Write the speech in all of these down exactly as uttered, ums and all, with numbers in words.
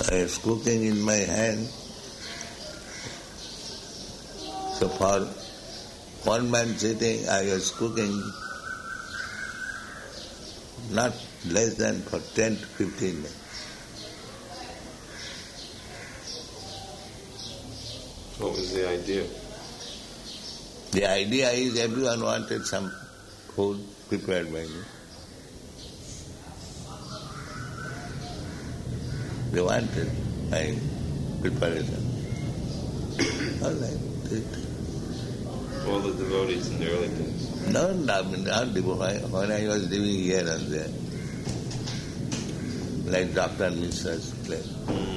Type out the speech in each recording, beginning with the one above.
I was cooking in my hand. So for one man sitting, I was cooking not less than for ten to fifteen minutes. What was the idea? The idea is everyone wanted some food prepared by me. They wanted my preparation. All right. All the devotees in the early days? No, not, not devotees. When I was living here and there, like Doctor Mishra's place. Mm-hmm.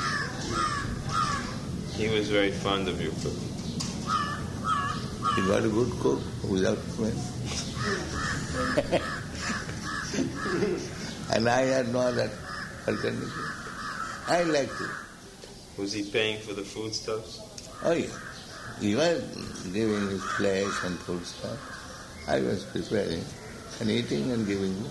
He was very fond of your cooking. He got a good cook without men. And I had no other alternative. I liked it. Was he paying for the foodstuffs? Oh yeah. He was giving his flesh and food stuff. I was preparing and eating and giving him.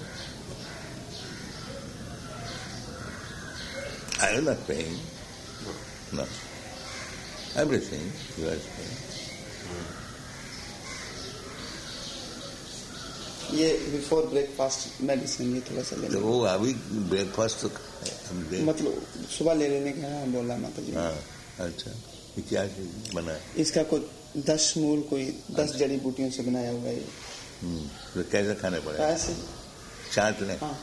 I was not paying. No. Everything he was paying. ये before breakfast medicine ये थोड़ा सा लेना तो वो अभी breakfast तो मतलब सुबह ले लेने का है बोला माता जी। हाँ अच्छा ये क्या बना है? इसका कोई दस मूल कोई दस जड़ी बूटियों से बनाया हुआ है। हम्म तो कैसे खाने पड़ेगा? ऐसे चाट लें। हाँ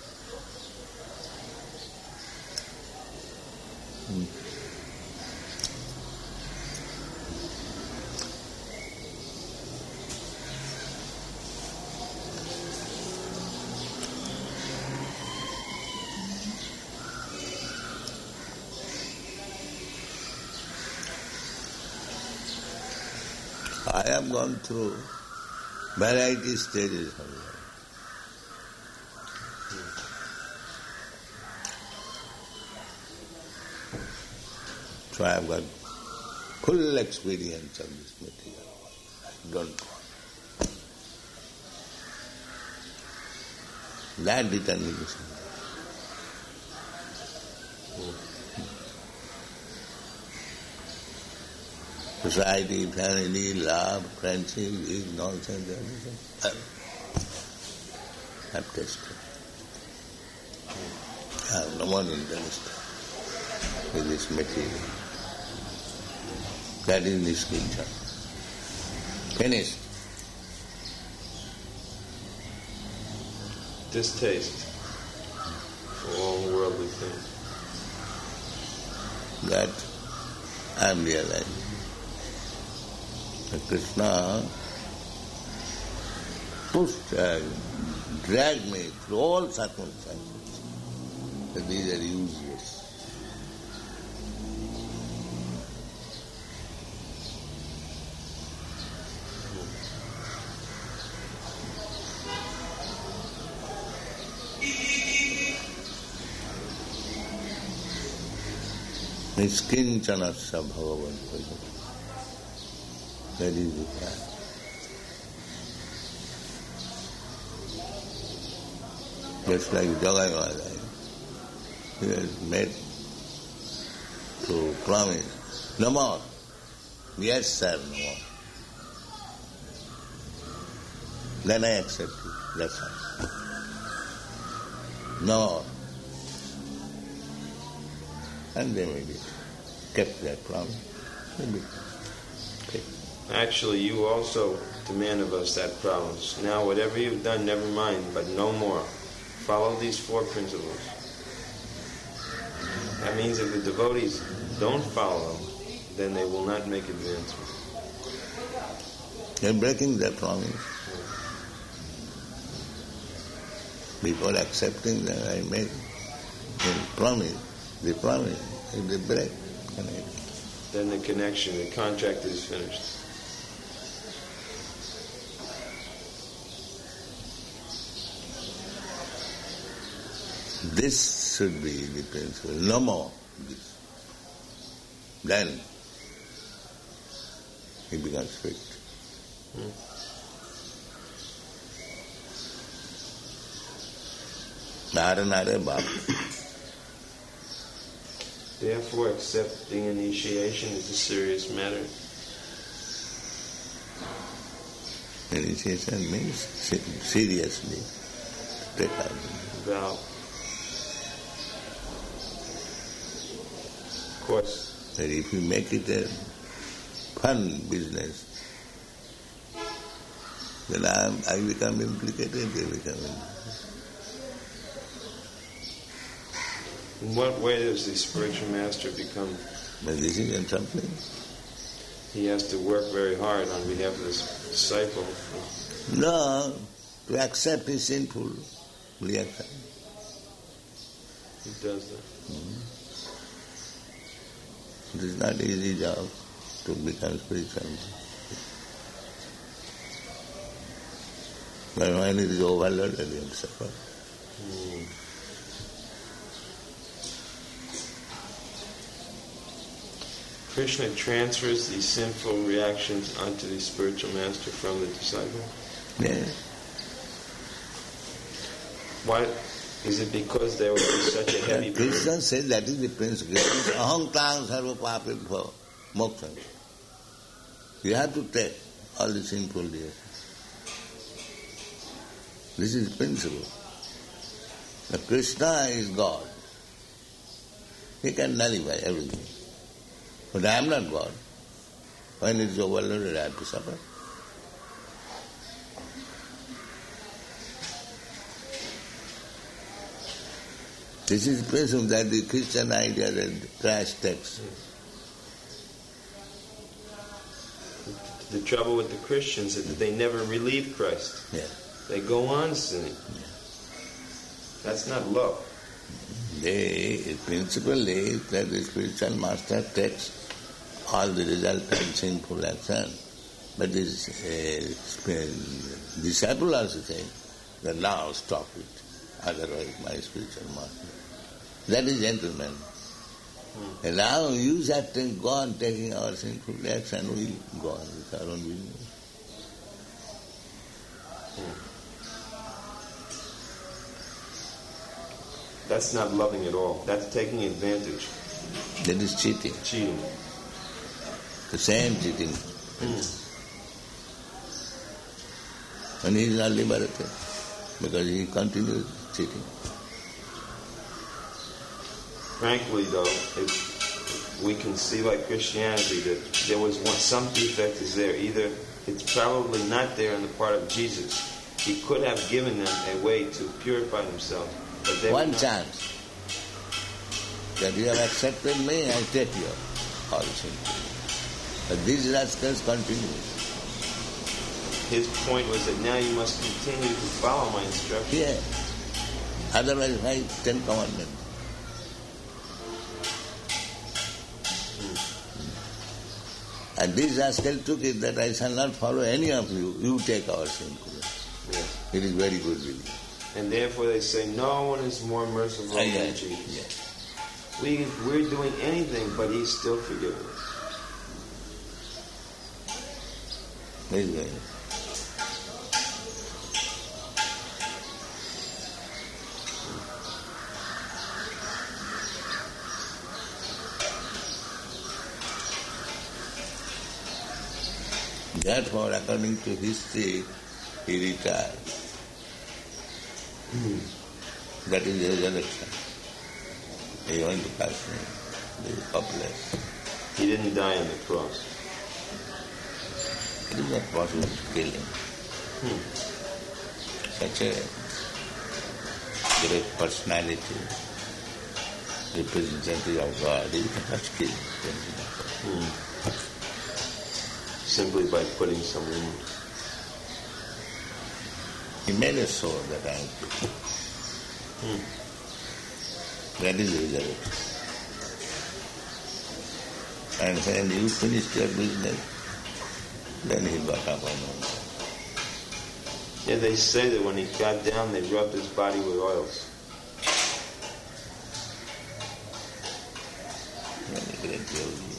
I have gone through variety stages of life. So I have got full experience of this material. I don't want. That determination. Society, family, love, friendship, is nonsense, everything. I've tested. I have no more interest with this material. That is Nishkincha. Finished. Distaste for all worldly things. That I am realizing. Krishna pushed, uh, dragged me through all circumstances. That these are useless. Niskincanasya bhagavan bhajan. That is the plan. Just like Jagai Maharaj, he was made to promise, no more. Yes, sir, no more. Then I accepted. That's all. No more. And they made it. Kept that promise. Okay. Actually, you also demand of us that promise. Now, whatever you've done, never mind, but no more. Follow these four principles. That means if the devotees don't follow them, then they will not make advancement. They're breaking their promise. Before accepting that I made the promise, the promise, if they break, then the connection, the contract is finished. This should be the principle. No more this. Then he becomes fit. Hmm. Nare nare bab. Therefore, accepting initiation is a serious matter. Initiation means seriously take out. Vow. Of course. But if you make it a fun business, then I, I become implicated, they become implicated. In what way does the spiritual master become? By decision something. He has to work very hard on behalf of his disciple. No, to accept is sinful reaction. He does that. Mm-hmm. It is not easy job to become spiritual. But when it is overloaded, you suffer. Mm. Krishna transfers these sinful reactions onto the spiritual master from the disciple. Yeah. Why? Is it because there would be such a heavy burden? Krishna says that is the principle. Aham tang sarva papibhava moksha. You have to take all the sinful deeds. This is the principle. The Krishna is God. He can nullify everything. But I am not God. When it is overloaded, I have to suffer. This is the principle that the Christian idea that trash text. The trouble with the Christians is that they never relieve Christ. Yeah. They go on sinning. Yeah. That's not love. The principle is that the spiritual master takes all the resultant sinful action. But this uh, disciple also saying that now stop it, otherwise my spiritual master. That is gentleman. Hmm. And now you have to go on taking our sinful action, we go on with our own business. Hmm. That's not loving at all. That's taking advantage. That is cheating. Cheating. The same cheating. Mm. And he is not liberated because he continues cheating. Frankly, though, if we can see by Christianity that there was one, some defect is there. Either it's probably not there on the part of Jesus. He could have given them a way to purify themselves. But they one chance that you have accepted me, I take you also. But these rascals continue. His point was that now you must continue to follow my instructions. Yeah. Otherwise, why Ten Commandments? Hmm. And these rascals took it that I shall not follow any of you. You take our sinful. Yes. It is very good with you. And therefore they say, no one is more merciful oh, than yeah. Jesus. Yeah. We, we're doing anything, but he's still forgiving us. Very good. Therefore, according to history, he retired. Mm. That is the resurrection. He went to Kashmir, the popular. He didn't die on the cross. It is not possible to kill him. Hmm. Such a great personality, representative of God, you cannot kill him. Hmm. Simply by putting some wound. He made a sword that I am putting. Hmm. That is the resurrection. And when you finished your business, then he got up on one. Yeah, they say that when he got down, they rubbed his body with oils. Very great yogi.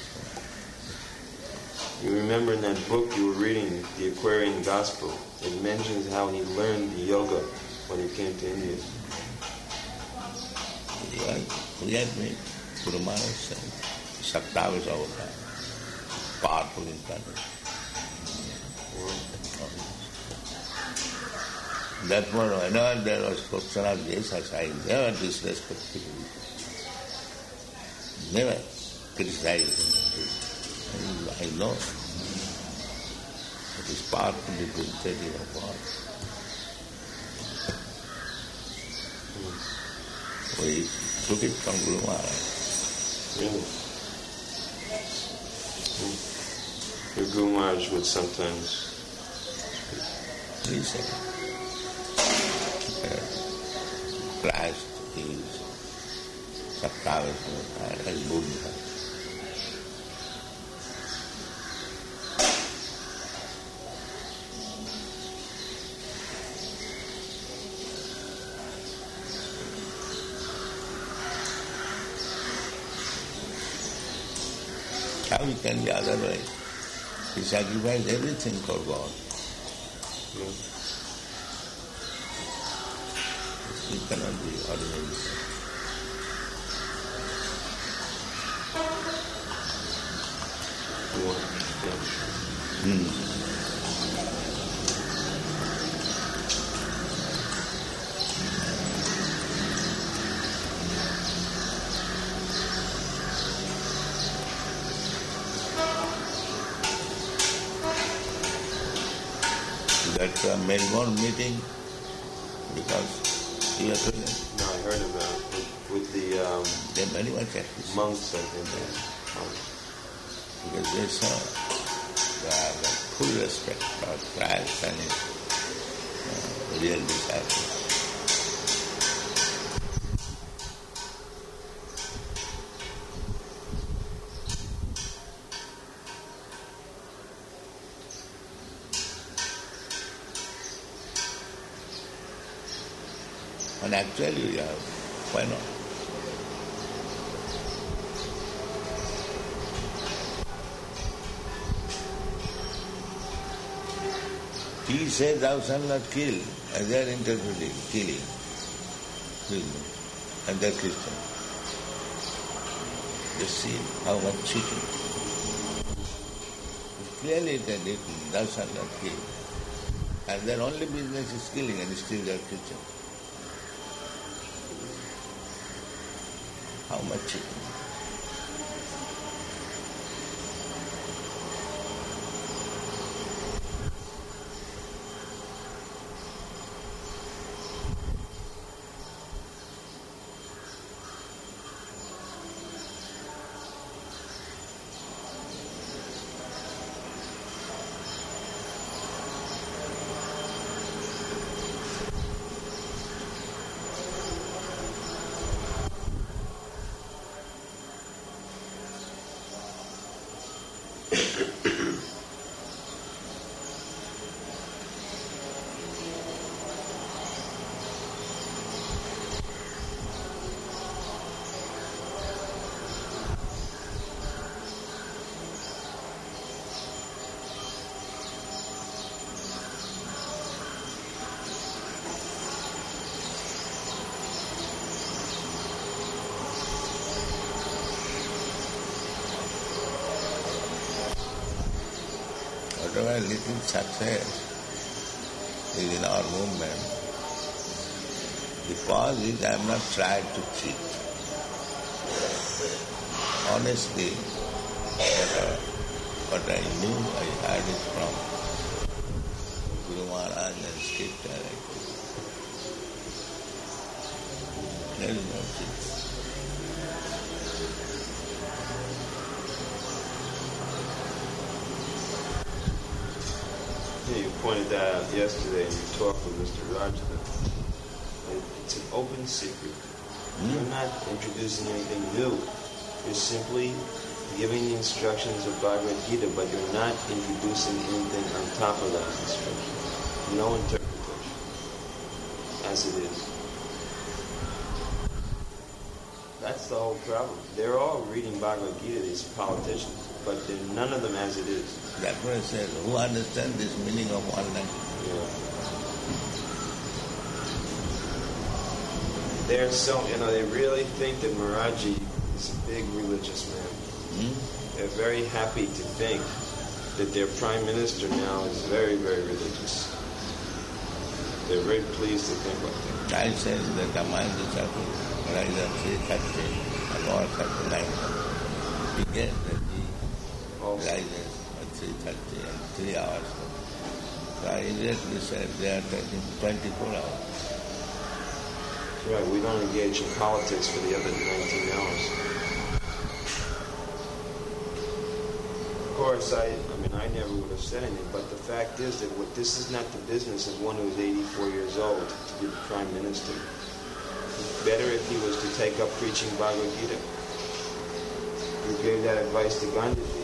You remember in that book you were reading, The Aquarian Gospel, it mentions how he learned yoga when he came to India. Yeah, forget me. Guru Maharaj said, Saktavasa Avatar, powerful incarnation. That's what, whenever there was question of this, I never disrespected him. Never criticized him. I know it is powerful representative of God. We took it from Guru Maharaj. Really? Your Guru Maharaj would sometimes He said, Christ is Saktavasa as Buddha. How he can be otherwise? He sacrificed everything for God. Yeah. He cannot be ordinary. Hmm. That uh, Melbourne meeting, because you are present. No, I heard about it with, with the um, They very much appreciate. monks, I think. Because they saw the, the full respect for Christ and his uh, real disciples. And actually, we have, why not? He says, thou shalt not kill, as they are interpreting, killing. And they are Christian. Just see how much cheating. Clearly it is written, thou shalt not kill. And their only business is killing, and still they are Christian. How much cheating. Whatever little success is in our movement, the cause is I am not tried to cheat. Honestly, whatever, what I knew, I heard it from Guru Maharaj and scripture. There is no cheat. Yeah, you pointed that out yesterday in your talk with Mister Rajda. It's an open secret. Mm. You're not introducing anything new. You're simply giving the instructions of Bhagavad Gita, but you're not introducing anything on top of that instruction. No interpretation. As it is. That's the whole problem. They're all reading Bhagavad Gita, these politicians, but they're none of them as it is. That's what I said. Who understands this meaning of one language? Yeah. They're so, you know, they really think that Maharaji is is a big religious man. Hmm? They're very happy to think that their prime minister now is very, very religious. They're very pleased to think like that. I said that the mind disciple rise at three thirty and all thirty nine. Begin that he Also, rises at three thirty and three hours. So I immediately said they are taking twenty-four hours. right, we don't engage in politics for the other nineteen hours. Of course, I, I mean, I never would have said anything, but the fact is that what, this is not the business of one who is eighty-four years old to be the prime minister. Better if he was to take up preaching Bhagavad Gita. Who gave that advice to Gandhiji.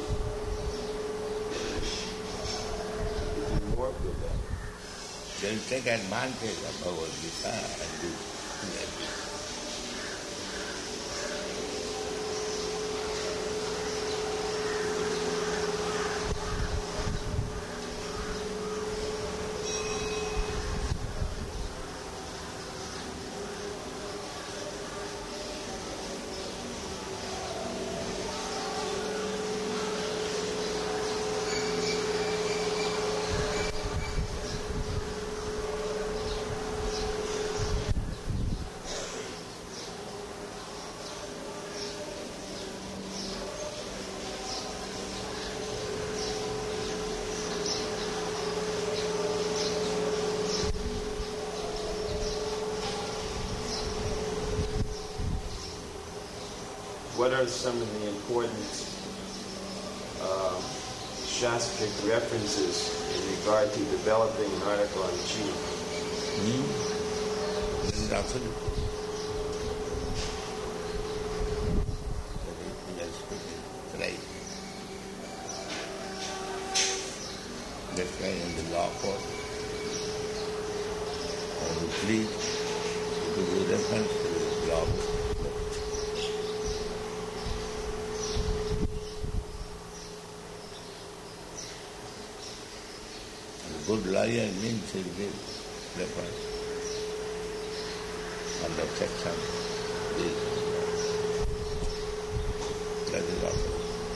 If he more good that. They will take advantage of Bhagavad Gita and do like this. What are some of the important uh, Shastric references in regard to developing an article on Chi? Hmm? This is absolute. Right. That's why in the law court, when you plead, you do reference to this law. Good lawyer means he gives reference under section this. That is all.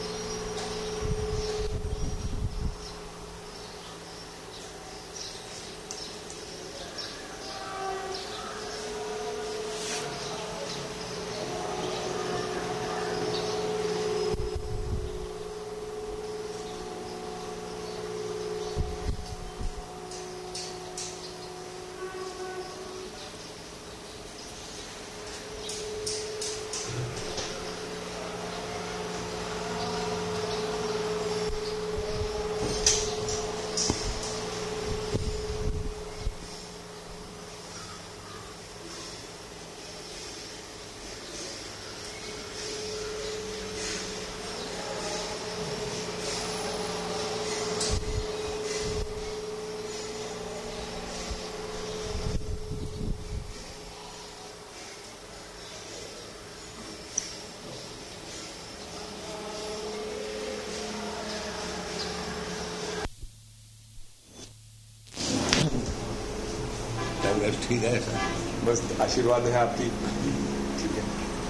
बस ठीक है sir बस आशीर्वाद है आपकी ठीक है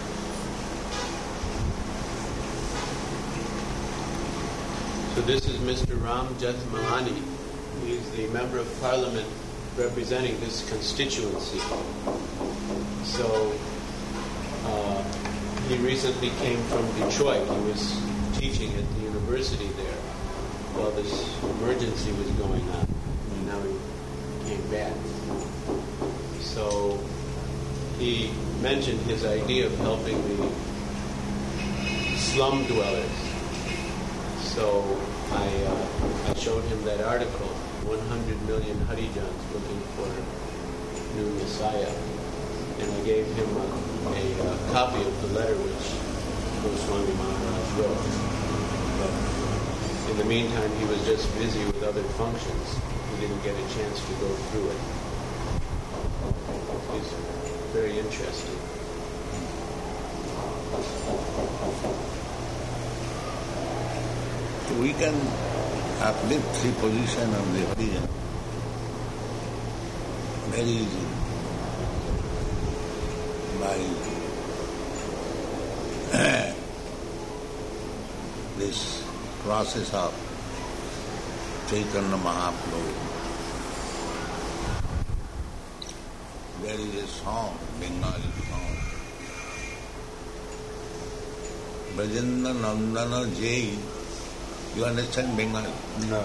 So this is Mister Ram Jethmalani. He is the member of parliament representing this constituency. So uh, he recently came from Detroit. He was teaching at the university there while this emergency was going on. And now he came back. So he mentioned his idea of helping the slum dwellers. So I, uh, I showed him that article, one hundred million Harijans looking for a new Messiah. And I gave him a, a, a copy of the letter which Goswami Maharaj wrote. But in the meantime, he was just busy with other functions. He didn't get a chance to go through it. It's very interesting. We can uplift the position of the Harijan very easily by this process of Chaitanya Mahaprabhu, there is a song, Bengali song, Brajendra Nandana Jai. You understand Bengali? No.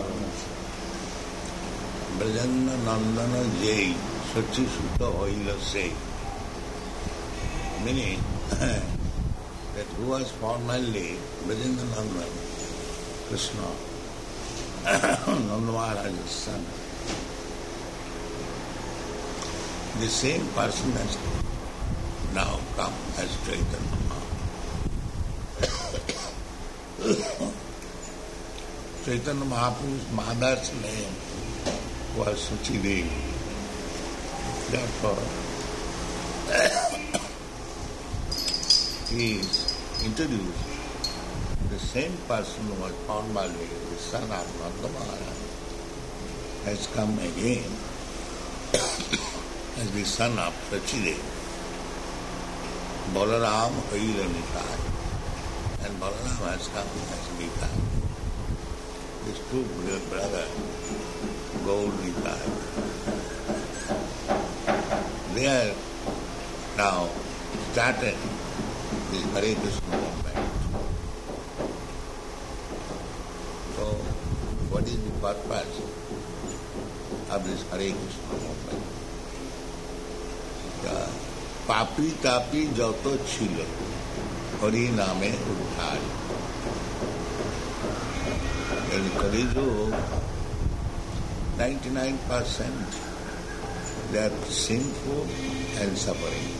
Brajendra Nandana Jai, Sachi Sutta Hoila Say. Meaning that who was formerly Brajendra Nandan, Krishna, Nanda Maharaj's son. The same person has now come as Chaitanya Mahaprabhu. Chaitanya Mahaprabhu's mother's name was Suchi Devi. Therefore, he is introduced. The same person who was formerly the son of Nanda Maharaj has come again as the son of Sachidev. Balaram Haila Nitai. And Balaram has come as Nitai. These two brothers, Gaur Nitai. They are now started this Hare Krishna movement. So, what is the purpose of this Hare Krishna movement? Papi tapi joto chilo, Hari name udhar. In Kali Yuga, ninety-nine percent they are sinful and suffering.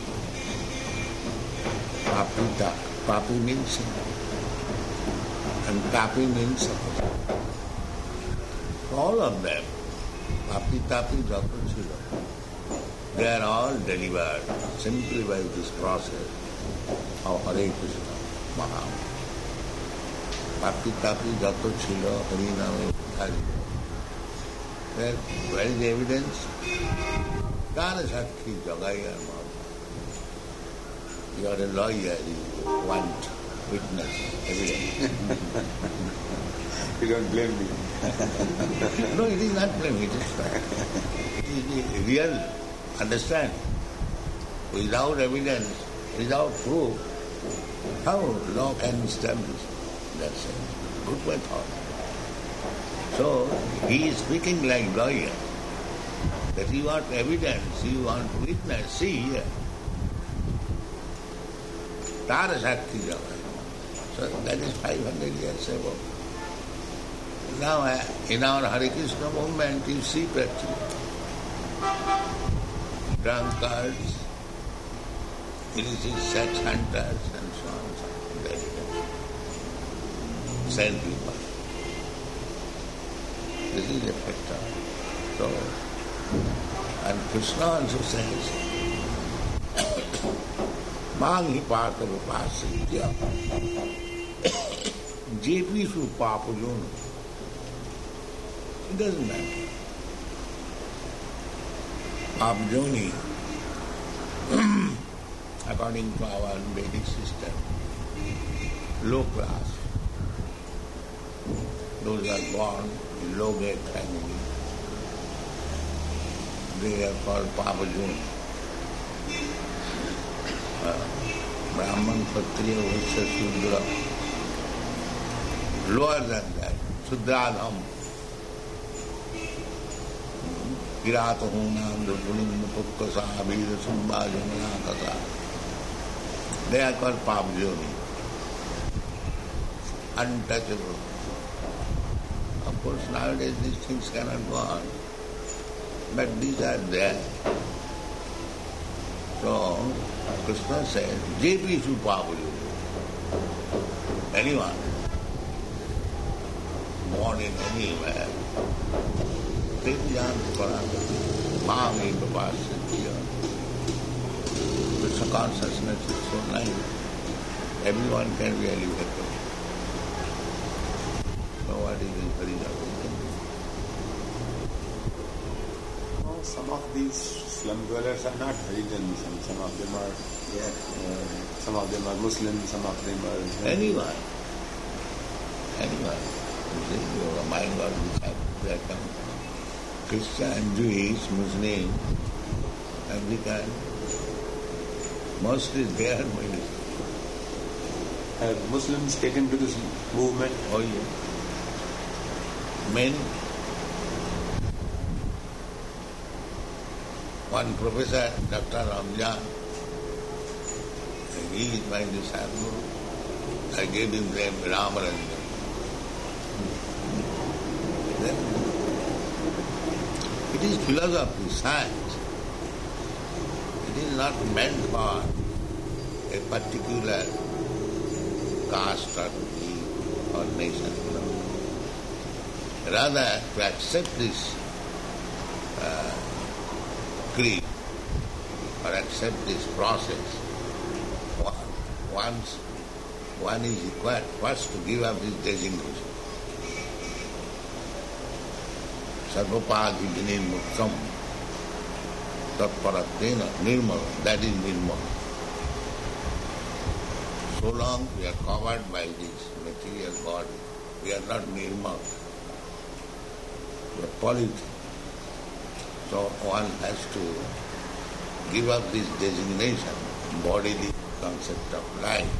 Papi tapi, papi means sinful, and tapi means suffering. All of them, papi tapi joto chilo, they are all delivered simply by this process of Hare Krishna Mahaprabhu. Papi tapi jato chilo Hari name udhari. Where is the evidence? Kara Sakhi Jagaya Mahaprabhu. You are a lawyer, you want witness, evidence. You don't blame me. No, it is not blame, it is fact. It is the real. Understand? Without evidence, without proof, how law can establish? That's a good method. So, he is speaking like lawyer. That you want evidence, you want witness, see here. Tara Shakti Java. So, that is five hundred years ago. Now, in our Hare Krishna movement, you see practically. Drunkards, illicit sex hunters, and so on and so on. Very good. Same people. This is the factor. So, and Krishna also says, Mangi Partha Vipasitya Jepishu Papujun. It doesn't matter. Papujoni, according to our Vedic system, low class. Those are born in low-grade family. They are called Papujoni. Uh, Brahman, Kshatriya, Vaishya, Shudra. Lower than that, Shudradham. Kirata Hunam, Dupulim, Pukkasa, Abhida, Sumba, Jumana, Kasa. They are called Papujoni. Untouchable. Of course, nowadays these things cannot go on. But these are there. So, Krishna says, J P Su Papujoni. Anyone born in anywhere, take the answer for us. Mami Vipasitya. Krishna consciousness is so nice. Everyone can be elevated. So what is this Harijana? Oh, some of these slum dwellers are not Harijans, and some of them are, yeah, uh, some of them are Muslims, some of them are Anyone. anyone. You see, your mind was disciple, they come. Christian, Jewish, Muslim, African, mostly they are Buddhist. Have Muslims taken to this movement? Oh yeah. Men, one professor, Doctor Ramjan, he is my disciple. I gave him the name Ramaranjan. Then it is philosophy, science. It is not meant for a particular caste or belief or nation. No. Rather, to accept this uh, creed or accept this process, once one is required first to give up his designation. Sarvapadi vinirmuktam tatparatena nirmala, that is nirmala. So long we are covered by this material body, we are not nirmala. We are polluted. So one has to give up this designation, bodily concept of life.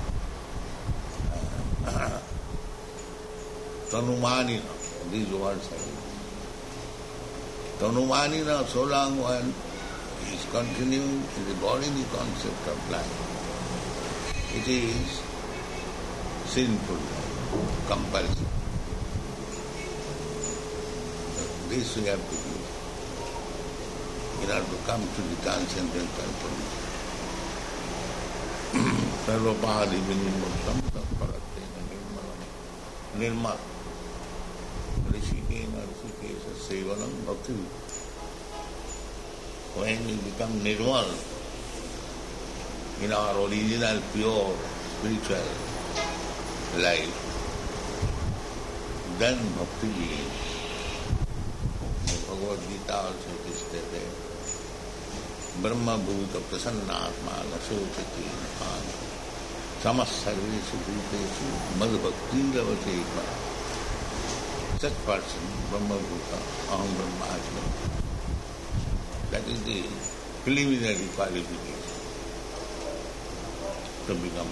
Uh, Tanumanina, these words are used. Tanumanina, so long one is continuing in the bodily concept of life, it is sinful, compulsion. So this we have to do in order to come to the transcendental position. Sarvapadi vinimuttam tatparatena nirmalam. Nirmal. Rishikena rishikesa sevanam bhakti. When we become nirmal in our original pure spiritual life, then bhakti begins. Bhagavad Gita also it is stated, Brahma bhuta prasannatma nasocati nāna samas sarvesu bhuteshu mad bhakti lavate ekvara. Such person, Brahma bhuta, aham brahmasmi. That is the preliminary qualification to become.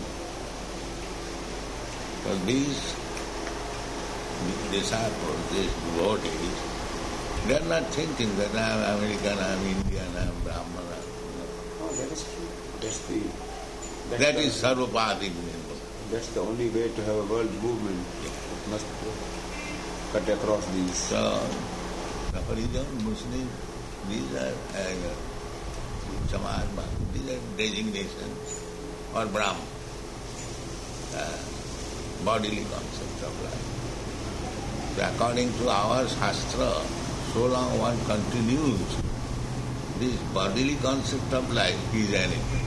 So these disciples, these devotees, they are not thinking that I am American, I am Indian, I am Brahmana. No, that is true. That's the... That's That the, is sarvapadi vinirmuktam. That's the only way to have a world movement. It must cut across these. So, the Harijan, Muslim, these are uh, Samarma, these are designations, or Brahma, uh, bodily concept of life. So according to our Shastra, so long one continues this bodily concept of life, he is anything.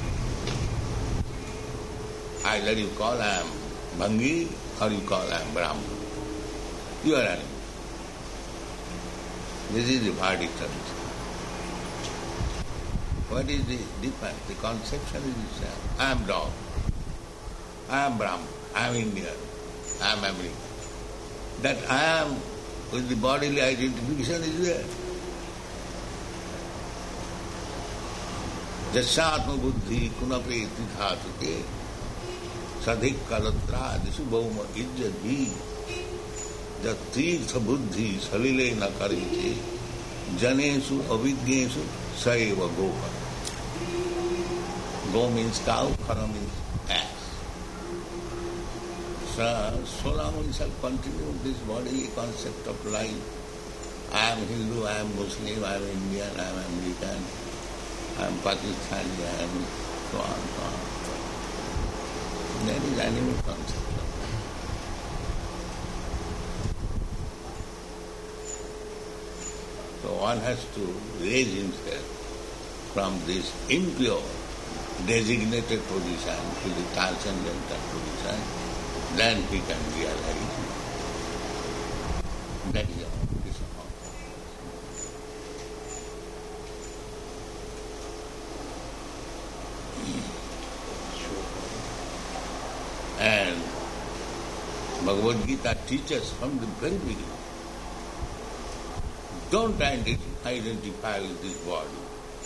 Either you call I am Bhangi or you call I am Brahma. You are animal. This is the verdict of it. What is the difference? The conception is the same. I am dog. I am Brahma. I am Indian. I am American. That I am with the bodily identification is there. Jasatma buddhi kunape tidhatuke sadhik kalatra disu bhauma ijjadhi jat tirtha buddhi salile na karite janesu avidgnesu saeva gopa. Go means cow, khara means ass. So, so long we shall continue this bodily concept of life. I am Hindu, I am Muslim, I am Indian, I am American, I am Pakistani, I am so on, so on. That is animal concept of life. So one has to raise himself from this impure, designated position to the transcendental position, then he can realize that is all. This is all. And Bhagavad Gita teaches from the very beginning. Don't identi- identify with this body.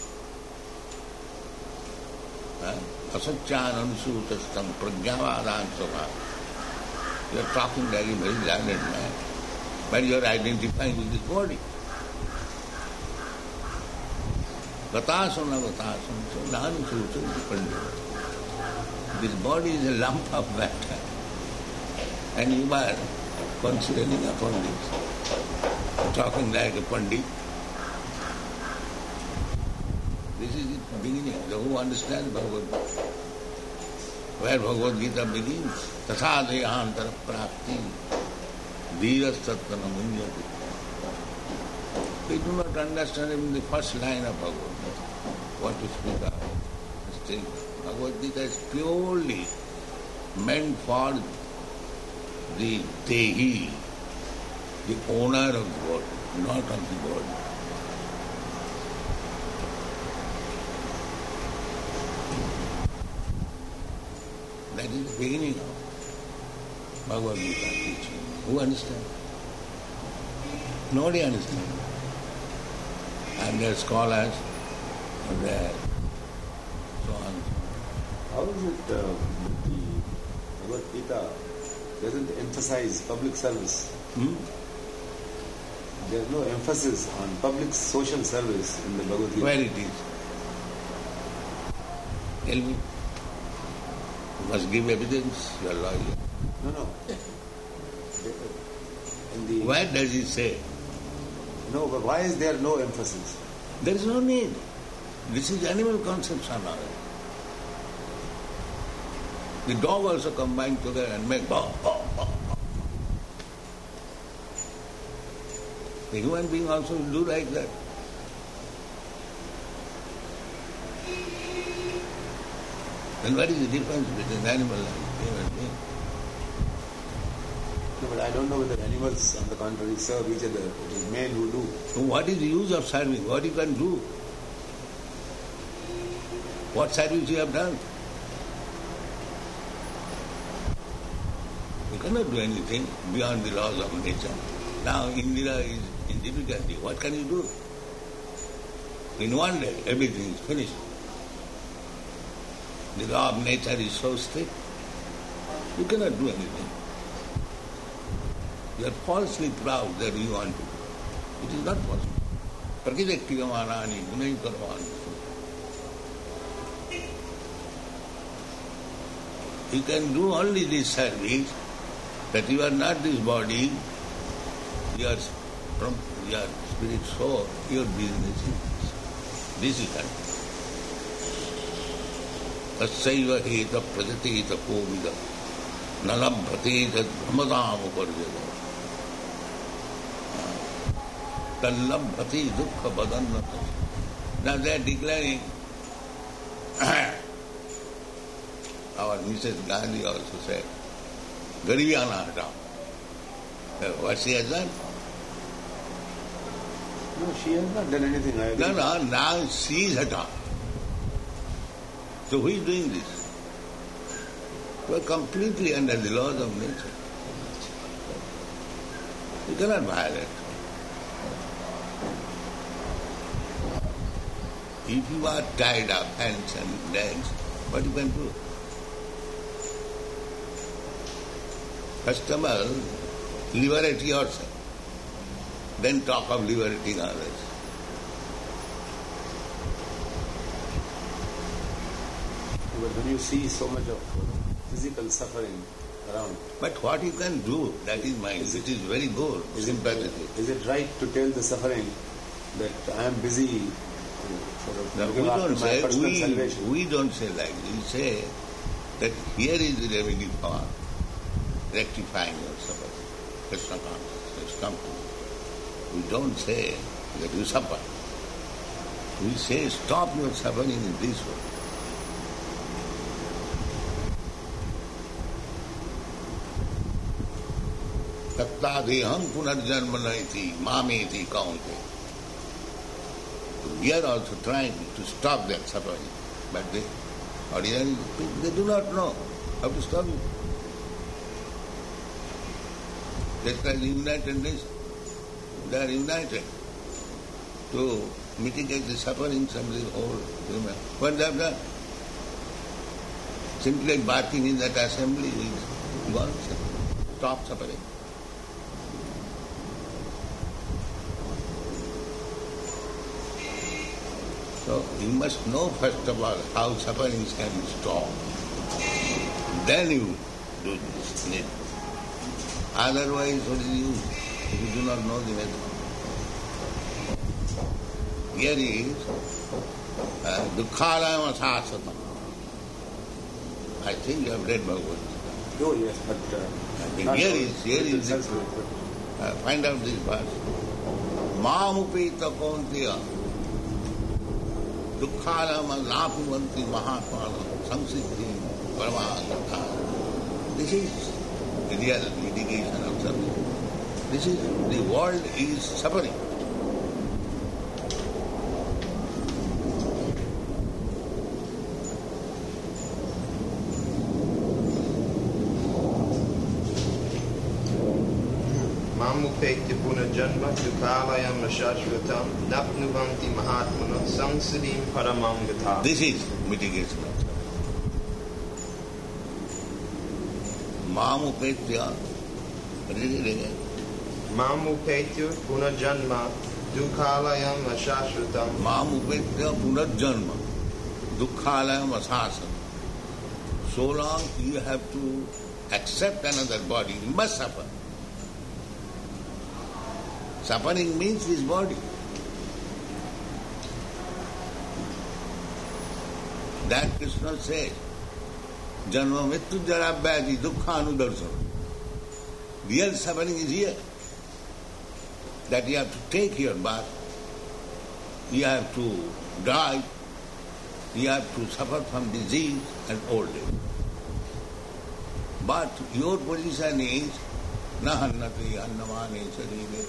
Asacchānanusutastam prajñāvādānsavā. You are talking like a very learned man, but you are identifying with this body. Gatāsana gatāsana, so nanusuta pandita. This body is a lump of matter, and you are considering upon this, talking like a pandit. This is the beginning. The who understands Bhagavad Gita? Where Bhagavad Gita begins, Tatha dehantara prapti dhiras tattana munyati. They do not understand even the first line of Bhagavad Gita, what to speak of. Still, Bhagavad Gita is purely meant for the Dehi, the owner of the body, not of the body. That is the beginning of Bhagavad Gita teaching. Who understands? Nobody understands. And there are scholars, and there are so on. How is it uh, that the Bhagavad Gita doesn't emphasize public service? Hmm? There is no emphasis on public social service in the Bhagavad Gita. Where it is? Tell me. You must give evidence, you are lawyer. No, no. In the, Where does it say? no, but why is there no emphasis? There is no need. This is animal conception now. The dog also combine together and make bow, bow, bow, bow. The human being also will do like that. Then what is the difference between animal and human being? No, but I don't know whether animals, on the contrary, serve each other. It is men who do. So what is the use of serving? What you can do? What service you have done? You cannot do anything beyond the laws of nature. Now Indira is in difficulty. What can you do? In one day, everything is finished. The law of nature is so strict. You cannot do anything. You are falsely proud that you want to do. It is not possible. Prakritaktigamanani gunai karvani. You can do only this service, that you are not this body, you are from your spirit soul, your business is this. This you can do. Tassaiva heta prajateta kovida nalabhate tad brahmadam uparjada tallabhate dukkha badannata. Now they are declaring, our Missus Gandhi also said, Garibiyana Hata. What she has done? No, she has not done anything. I agree. No, no, now she is Hata. So who is doing this? You are completely under the laws of nature. You cannot violate. If you are tied up hands and legs, what you can do? First of all, liberate yourself. Then talk of liberating others. But when you see so much of physical suffering around, But what you can do, that is mine. Is It is very good, sympathetic. is it right to tell the suffering that I am busy uh, sort of Now, we looking after don't my say, personal we, salvation? we don't say like this. We say that here is the remedy for rectifying your suffering. Krishna consciousness, come to you. We don't say that you suffer. We say stop your suffering in this way. Tattadeham punarjanma naiti mameti kaunte. We are also trying to stop that suffering, but they, ordinary people, they do not know how to stop it. just like the United Nations. They are united to mitigate the sufferings of the whole human. What they have done? Simply barking in that assembly is gone, stop suffering. So you must know first of all how sufferings can be stopped. Then you do this need. Otherwise, what is the use if you do not know the method? Here is uh, Dukkhalayam Asasatam. I think you have read Bhagavad Gita. Oh yes, but uh, I think here is, here is the, uh, find out this verse. Mamupeta Kaunteya Dukkhalayam Napivanti Mahatmana Samsiddhi Paramagatha. This is the real mitigation of suffering. This is, the world is suffering. Mamupekti punarjanma dukkhalayam ashashvatam napnuvanti mahatmana samsiddhim paramam gatha. This is mitigation of suffering. Mamupetya, read it again. Mamupekti punarjanma dukkhalayam ashashvatam. Mamupetya punarjanma dukkhalayam asasam. So long you have to accept another body, you must suffer. Suffering means this body. That Krishna says, Janma Mrityu Jara Vyadi Dukkha Anudarsana. Real suffering is here. That you have to take your birth, you have to die, you have to suffer from disease and old age. But your position is Nahannati Annamane Sarire.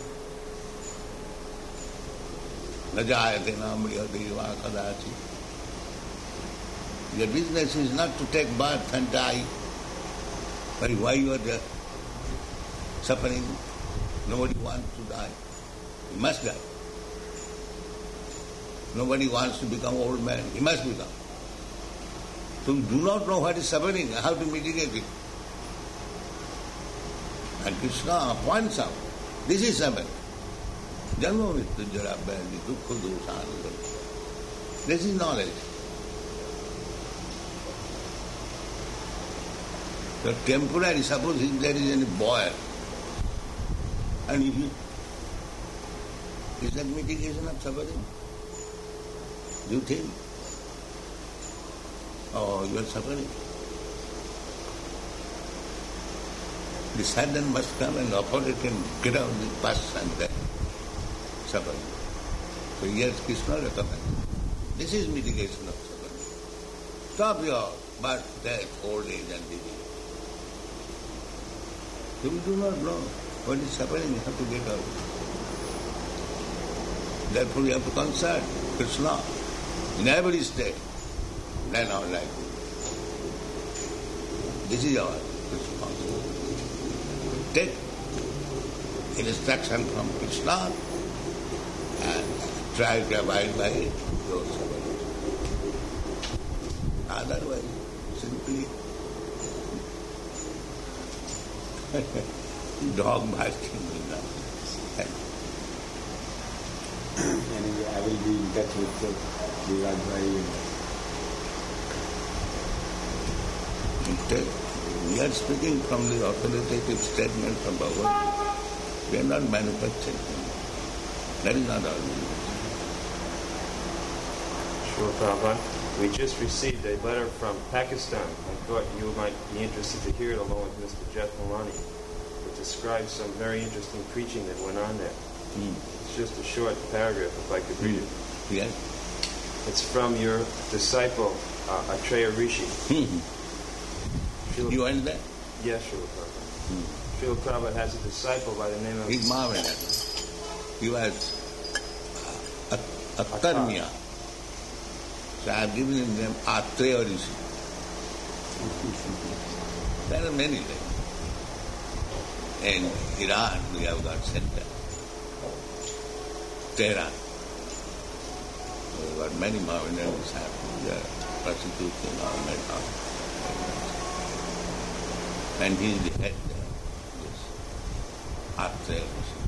Najayate Namriyadeva Kadachi. Your business is not to take birth and die. But why you are there? Suffering. Nobody wants to die. He must die. Nobody wants to become old man. He must become. So you do not know what is suffering, how to mitigate it. And Krishna points out, this is suffering. Janma Mrityu Jara Vyadi Dukkha Dosha. This is knowledge. So temporary, suppose if there is any boil, and if you, is that mitigation of suffering? Do you think? Oh, you are suffering. The sadness must come and opponent can get out the past and then suffering. So yes, Krishna recommends. This is mitigation of suffering. Stop your birth, death, old age and disease. If you do not know what is suffering, you have to get out. Therefore you have to consult Krishna in every state, then our life. This is our responsibility. Take instruction from Krishna and try to abide by your suffering. Otherwise, simply dog barking will not. Anyway, I will be in touch with the Viraj Bhai. We are speaking from the authoritative statement from Bhagavad Gita. We are not manufacturing. That is not our business. Sure, Prabhupada. We just received a letter from Pakistan. I thought you might be interested to hear it along with Mister Jeff Malani. It describes some very interesting preaching that went on there. Mm. It's just a short paragraph, if I could read it. Yes. It's from your disciple, uh, Atreya Rishi. Mm-hmm. Srila- You went there? Yes, Srila Prabhupada. Mm. Srila Prabhupada has a disciple by the name of... He's marvelous. He was a, a Karmiya. So I have given him the name Atreya Rishi. There are many names. in Iran we have got center. Tehran. We've got many Mohammedan disciples. They are persecuting our Mecca. And he is the head there. This after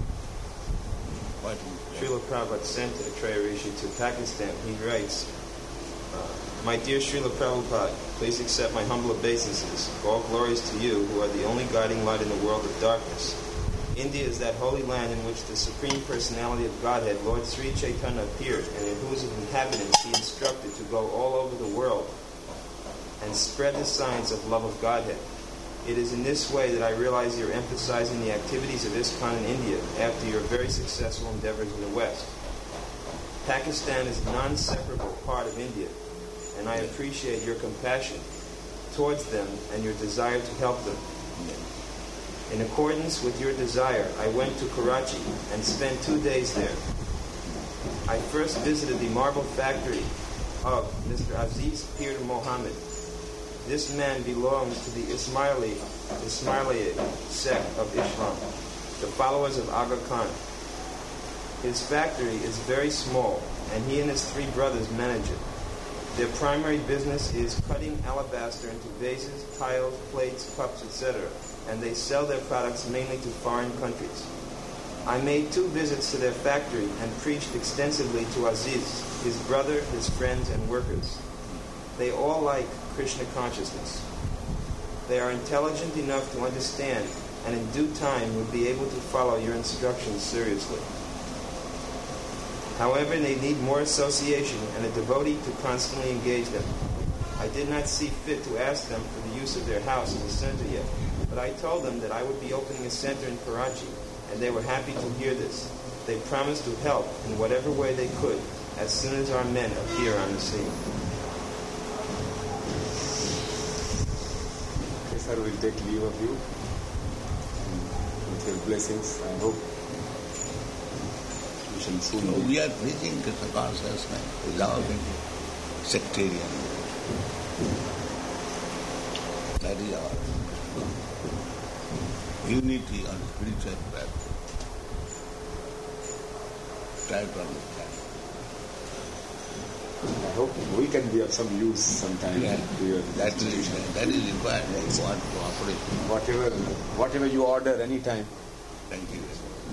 what is Srila Prabhupada sent Atraya Rishi to Pakistan. He writes, uh, My dear Srila Prabhupada, please accept my humble obeisances. All glories to you, who are the only guiding light in the world of darkness. India is that holy land in which the Supreme Personality of Godhead, Lord Sri Chaitanya, appeared, and in whose inhabitants he instructed to go all over the world and spread the science of love of Godhead. It is in this way that I realize you're emphasizing the activities of ISKCON in India after your very successful endeavors in the West. Pakistan is a non-separable part of India, and I appreciate your compassion towards them and your desire to help them. In accordance with your desire, I went to Karachi and spent two days there. I first visited the marble factory of Mister Aziz Pir Mohammed. This man belongs to the Ismaili, Ismaili sect of Islam, the followers of Aga Khan. His factory is very small, and he and his three brothers manage it. Their primary business is cutting alabaster into vases, tiles, plates, cups, et cetera, and they sell their products mainly to foreign countries. I made two visits to their factory and preached extensively to Aziz, his brother, his friends, and workers. They all like Krishna consciousness. They are intelligent enough to understand and in due time would be able to follow your instructions seriously. However, they need more association and a devotee to constantly engage them. I did not see fit to ask them for the use of their house as a center yet, but I told them that I would be opening a center in Karachi, and they were happy to hear this. They promised to help in whatever way they could as soon as our men appear on the scene. Okay, sir, we'll take leave of you with your blessings. I hope we shall soon So meet. we are preaching Krishna consciousness without any sectarian. That is our unity on spiritual platform. Try to understand. I hope we can be of some use sometime Yeah. to your That is, institution. that is required. We want cooperation. Whatever, whatever you order anytime. Thank you.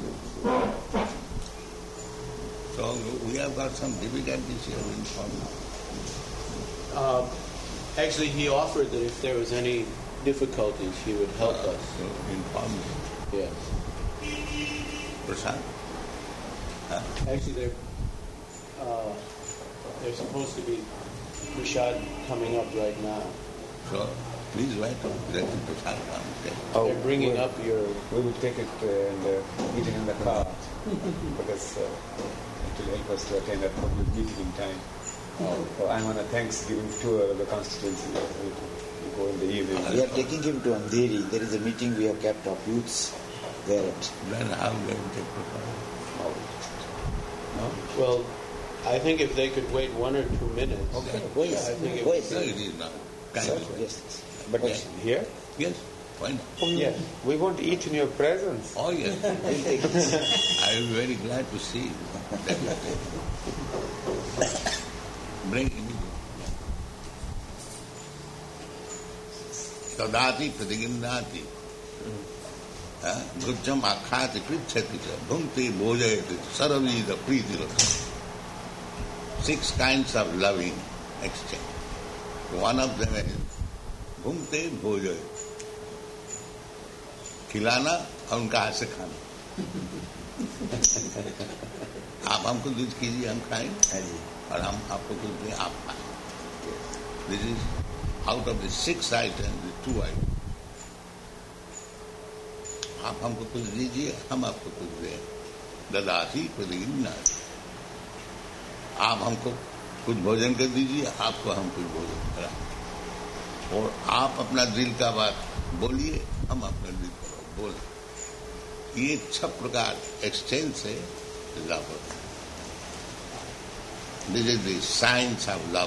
So we have got some difficulties here in Pamela. Uh, actually, he offered that if there was any difficulties, he would help us. So in Pamela. Yes. Prasad? Huh? Actually, they're, uh, they're supposed to be Prashad coming up right now. So please write to let the Prasad come. Okay? Oh, They're bringing we- up your... We will take it uh, and uh, eat it in the car because uh, it will help us to attend that public meeting in time. So I'm on a Thanksgiving tour of the constituency. We we go in the evening. We are taking him to Andheri. There is a meeting we have kept of youths there. At, Then how we will take Prasad? No? Well, I think if they could wait one or two minutes. Okay. wait, Yeah, I think it wait. No, it is not. Kind Sir, of. yes. But Yeah. here? Yes, why not? Yes. We won't eat in your presence. Oh yes. We'll take this. I will be very glad to see you. Definitely. Bring immediately. Sadati pratigimnati. Gujjam akhati krichati bhumti bhojayati saravida priti. Six kinds of loving exchange. One of them is bhumte bhojayati. खिलाना और उनका हाथ से खाना. आप हमको दूध कीजिए, हम खाएंगे और हम आपको कुछ दें, आप खाएं. This is out of the six items, the two items. आप हमको कुछ दीजिए, हम आपको कुछ दें. ददासी प्रतिगिन्नाति. आप हमको कुछ भोजन कर दीजिए, आपको हम कुछ भोजन कराएं. और आप अपना दिल का बात बोलिए, हम अपना दिल का बात बोले. ये छह प्रकार एक्सचेंज से लव होता है. This is the science of love.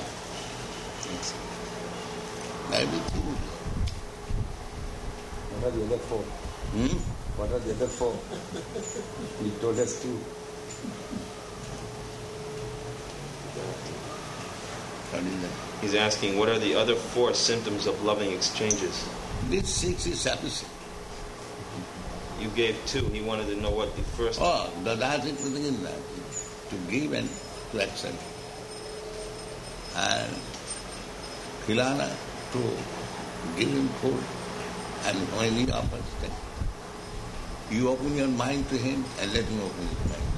Everything. What are the other four? Hmm? What are the other four? He told us two. What is that? He's asking, what are the other four symptoms of loving exchanges? This six is sufficient. You gave two. He wanted to know what the first. Oh, the that is the thing in that. To give and to accept. And Khilana, to give him food, and when he offers that, you open your mind to him and let him open his mind.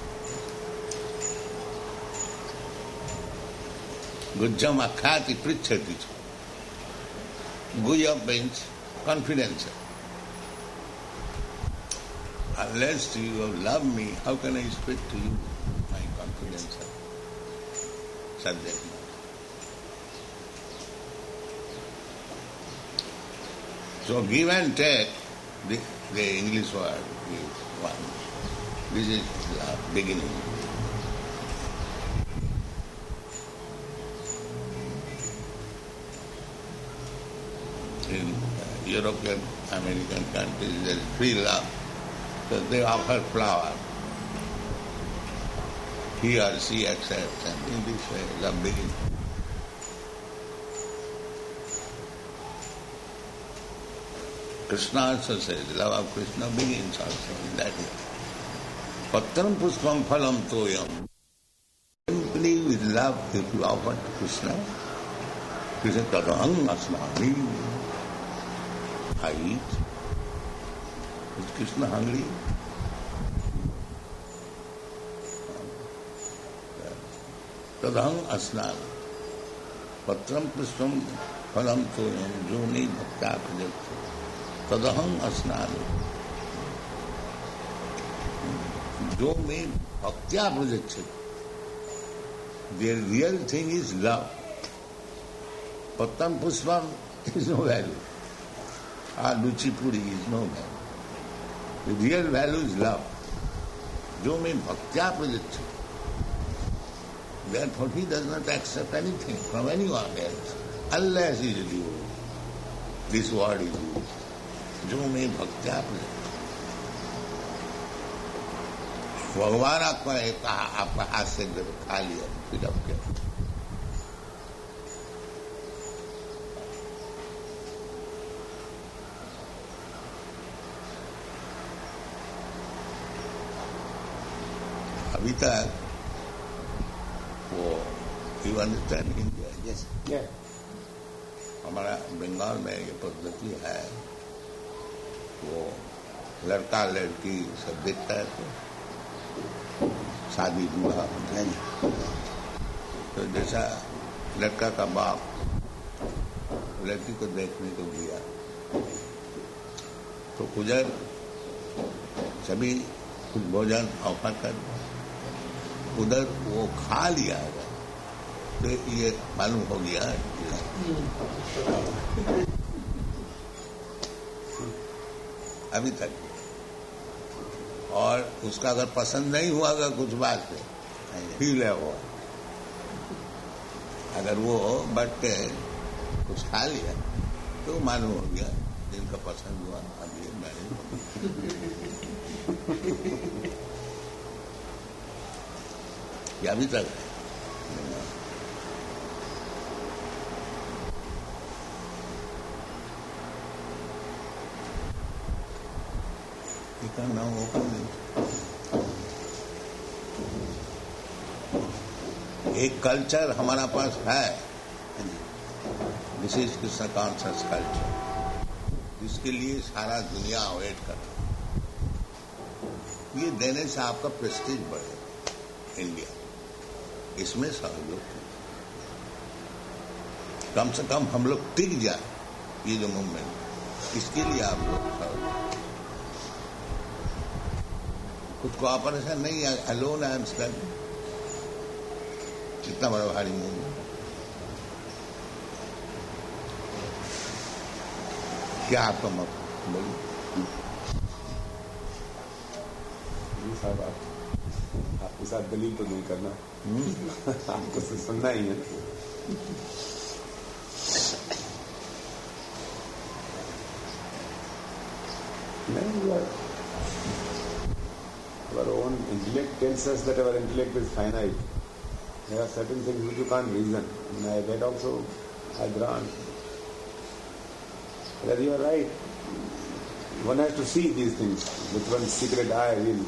Gujjam akhati prichhati. Guya means confidential. Unless you love me, how can I speak to you, my confidential subject matter? So give and take, the, the English word is one. This is the beginning. In uh, European, American countries, there is free love. So they offer flower. He or she accepts, and in this way, love begins. Krishna also says, love of Krishna begins also in that way. Patram puspam phalam toyam. Simply with love, if you offer to Krishna, Krishna tadaham asnami. I eat. Is Krishna hungry? Tadaham asnami. Patram puspam phalam toyam. Joni bhakta prajapti. तदहं अस्नामि जो में भक्त्या प्रजच्छति. The real thing is love. Pattam puspam is no value. Or luchipuri is no value. The real value is love. जो में भक्त्या प्रजच्छति. Therefore he does not accept anything from anyone else unless he is you. This word is used. जो में भक्त्या भगवान आपका एक आपका हाथ से खा लिया फिर अब क्या. अभी तक वो you understand India. Yes. Yeah. हमारा बंगाल में ये पद्धति है. वो लड़का लड़की सब देखता है तो शादी विवाह होता है. तो जैसा लड़का का बाप लड़की को देखने को गया तो उधर सभी कुछ भोजन ऑफर कर उधर वो खा लिया है तो ये मालूम हो गया अभी तक. और उसका अगर पसंद नहीं हुआ अगर कुछ बात पे फील है वो अगर वो बट कुछ खा लिया तो मालूम हो गया जिनका पसंद हुआ अब ये मैंने ये अभी तक है. Now open. एक कल्चर हमारा पास है. This is Krishna conscious culture जिसके लिए सारा दुनिया वेट कर रहा. ये देने से आपका प्रेस्टीज बढ़ेगा इंडिया. इसमें सहयोग कम से कम हम लोग टिक जाए. ये जो मूवमेंट इसके लिए आप लोग खुद को ऑपरेशन नहीं है. Alone I am standing. कितना बड़ा भारी मूवमेंट. क्या आपका मत बोलिए. साहब आप आपके साथ दलील तो नहीं करना. आपको तो सुनना ही है. नहीं, Our own intellect tells us that our intellect is finite. There are certain things which you can't reason. And that also I grant. But you are right. One has to see these things with one's secret eye, really.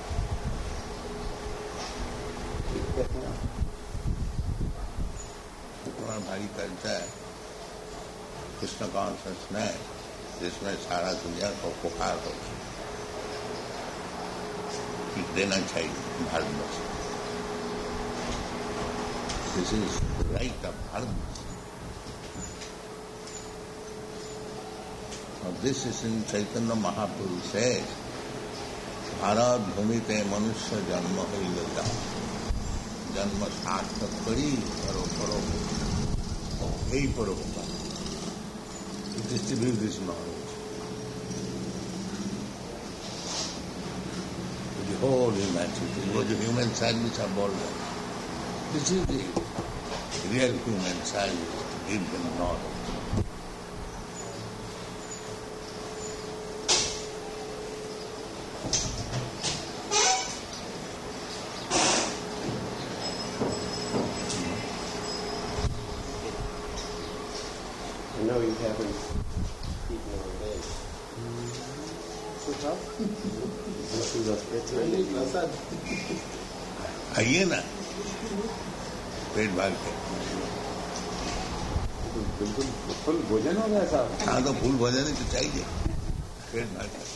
हमारा भारी culture है Krishna consciousness जिसमें सारा दुनिया को पुकार हो कि देना चाहिए Bharatvarsh this is right of Bharatvarsh और दिस इज इन चैतन्य महापुरुष से भारत भूमि पे मनुष्य जन्म हो लेता जन्म सार्थक करी करो करो यही पर होगा distribute this knowledge the whole humanity वो जो ह्यूमन सर्विस आप बोल रहे this is the real human service give them knowledge आइए ना पेट भर के बिल्कुल फुल भोजन हो गया साहब हाँ तो फुल भोजन ही तो चाहिए पेट भर के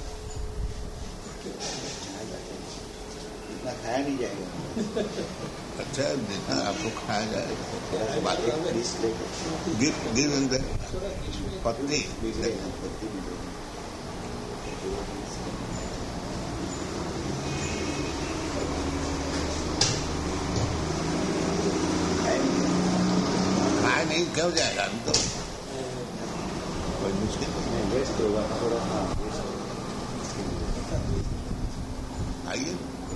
इतना खाया नहीं जाएगा अच्छा जितना आपको खाया जाए बाकी गिर गिर अंदर पत्नी नहीं क्यों जाएगा अभी तो कोई मुश्किल नहीं वेस्ट होगा थोड़ा हाँ आइए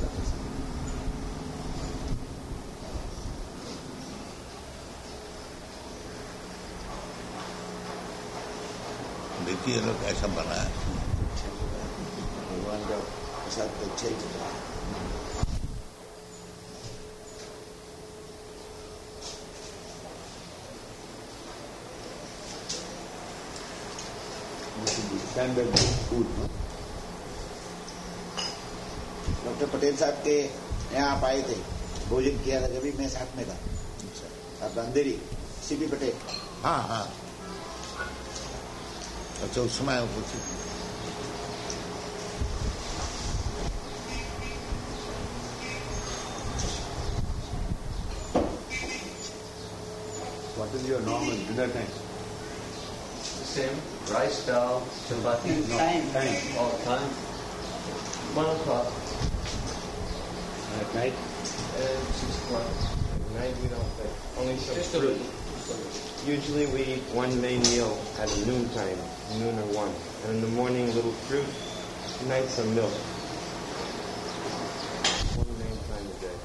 देखिए लोग ऐसा बना है भगवान का प्रसाद तो अच्छा ही चल रहा है standard food. डॉक्टर पटेल साहब के यहाँ आप आए थे भोजन किया था जब मैं साथ में था आप अंधेरी सीपी पटेल हाँ हाँ अच्छा उस समय What is your normal dinner time? Same. Rice, dal, chapati. No, time. Time. All the time. One o'clock. At night? And six o'clock. At night we don't think. Only some Just a fruit. little. Usually we eat one main meal at noon time, noon or one. And in the morning a little fruit, at night some milk. One main time a day.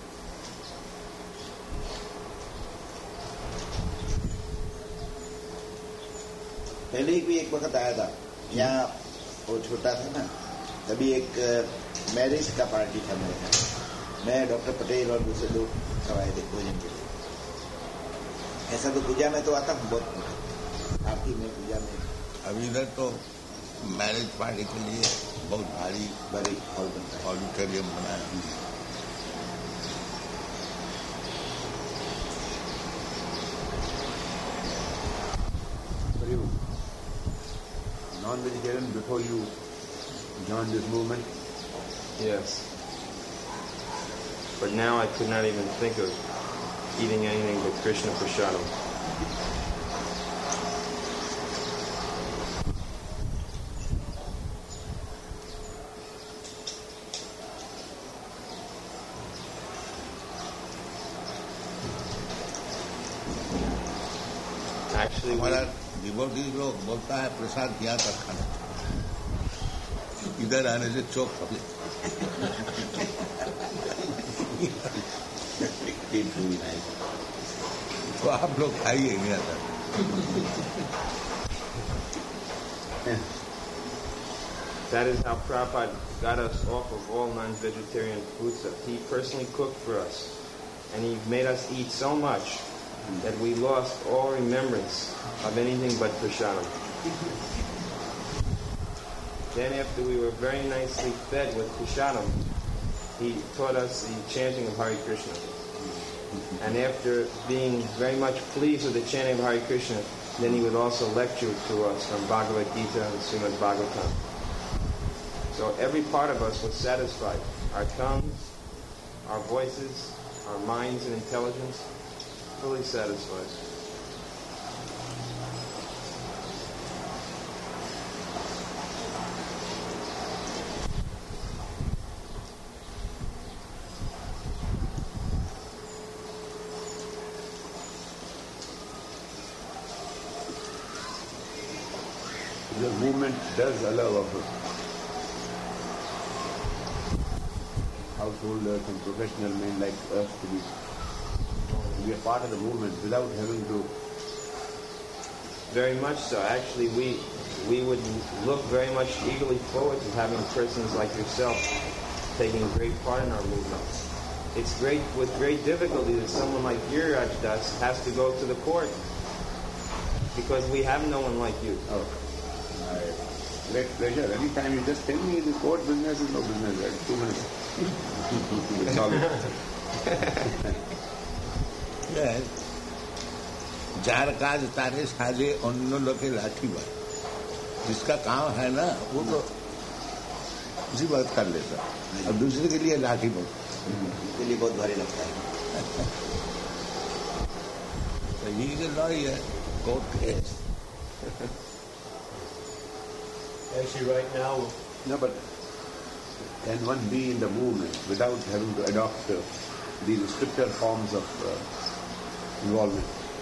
पहले ही भी एक वक्त आया था यहाँ वो छोटा था ना तभी एक मैरिज का पार्टी था मेरे यहाँ मैं डॉक्टर पटेल और दूसरे लोग सब आए थे भोजन के लिए ऐसा तो पूजा में तो आता हूँ बहुत आरती में पूजा में अभी इधर तो मैरिज पार्टी के लिए बहुत भारी बड़ी हॉल बनता है ऑडिटोरियम बनाया Non-vegetarian before you joined this movement? Yes. But now I could not even think of eating anything but Krishna Prasadam. Actually, हमारा डिवोटी लोग बोलता है प्रसाद यहाँ तक खाना इधर आने से चौक खबे तो आप लोग खाइए यहाँ तक That is how Prabhupada got us off of all non-vegetarian food stuff. He personally cooked for us. And he made us eat so much that we lost all remembrance of anything but prasadam. Then after we were very nicely fed with prasadam, he taught us the chanting of Hare Krishna. And after being very much pleased with the chanting of Hare Krishna, then he would also lecture to us from Bhagavad Gita and Srimad Bhagavatam. So every part of us was satisfied. Our tongues, our voices, our minds and intelligence, fully satisfied. The movement does allow of householders and professional men like us to be, to be a part of the movement without having to. Very much so. Actually, we we would look very much eagerly forward to having persons like yourself taking great part in our movement. It's great with great difficulty that someone like Giriraj Das has to go to the court because we have no one like you. Oh. Great pleasure. Anytime you just tell me the court business is no business, right? Two minutes. It's all yes. जार काज तारे साजे अन्य लोके लाठी बात जिसका काम है ना वो तो उसी बात कर लेता और दूसरे के लिए लाठी बात के लिए बहुत भारी लगता है. तो ये जो lawyer court case. Actually, right now, no, but can one be in the movement without having to adopt uh, these stricter forms of uh, involvement?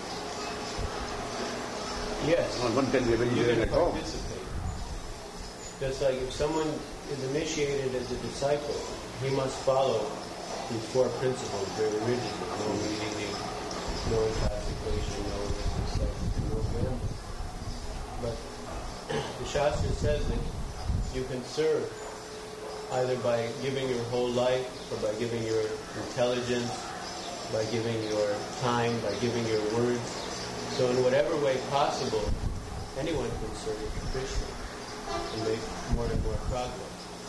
yes. Well, one can be a You vegetarian can at home. participate. Just like if someone is initiated as a disciple, he must follow these four principles very rigidly. No eating, no intoxication, no this and stuff, no gambling. But the Shastra says that you can serve either by giving your whole life, or by giving your intelligence, by giving your time, by giving your words. So in whatever way possible, anyone can serve Krishna and make more and more progress.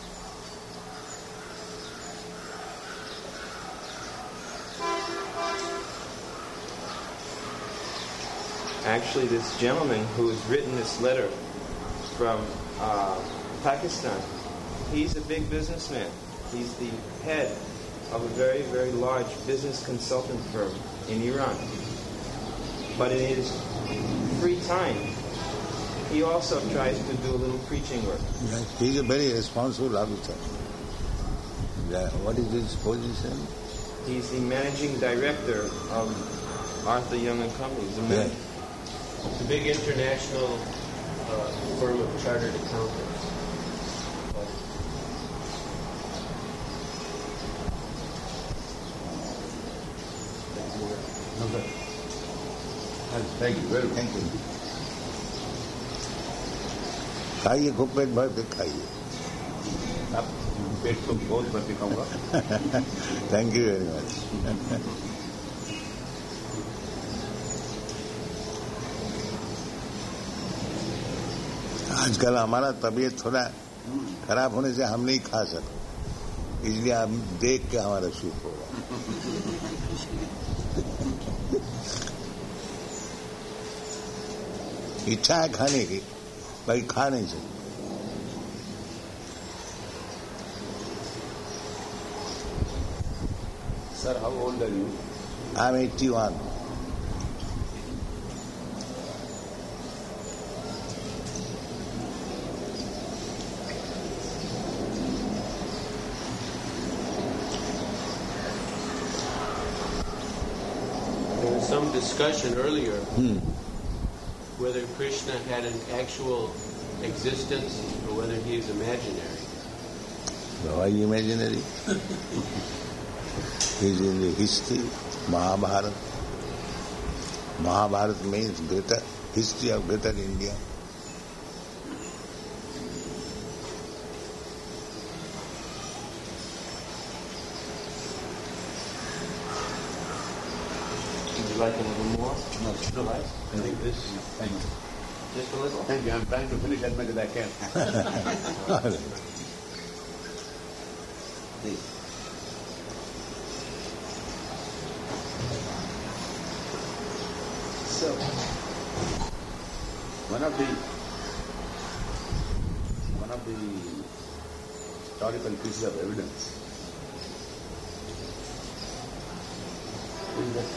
Actually, this gentleman who has written this letter from uh, Pakistan, he's a big businessman. He's the head of a very, very large business consultant firm in Iran. But in his free time, he also tries to do a little preaching work. Yes, he's a very responsible officer. Yeah, what is his position? He's the managing director of Arthur Young and Company. He's a man. Yeah. It's a big international uh, firm of chartered accountants. No, sir. Thank you very much. Thank you. खाइए खूब पेट भर के खाइए. आप पेट तो बहुत भर के खाऊंगा. Thank you very much. आजकल हमारा तबीयत थोड़ा खराब होने से हम नहीं खा सकते, इसलिए आप देख के हमारा सुख होगा. इच्छा है खाने की, भाई खा नहीं सकते. Sir, how old are you? I'm eighty-one. There was some discussion earlier Hmm. whether Krishna had an actual existence or whether he is imaginary. Why imaginary? He's in the history, Mahabharata. Mahabharata means greater history of greater India. you like a little more? No, no. Right? I think this. Thank you. Just a little? Thank you. I'm trying to finish as much as I can. So, One of the one of the historical pieces of evidence is that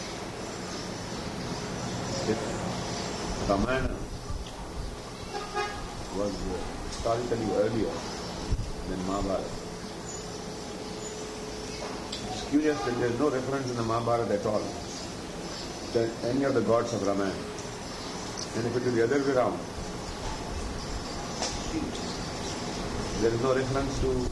if Ramayana was historically earlier than Mahabharata, it's curious that there is no reference in the Mahabharata at all to any of the gods of Ramayana. And if it is the other way around, there is no reference to.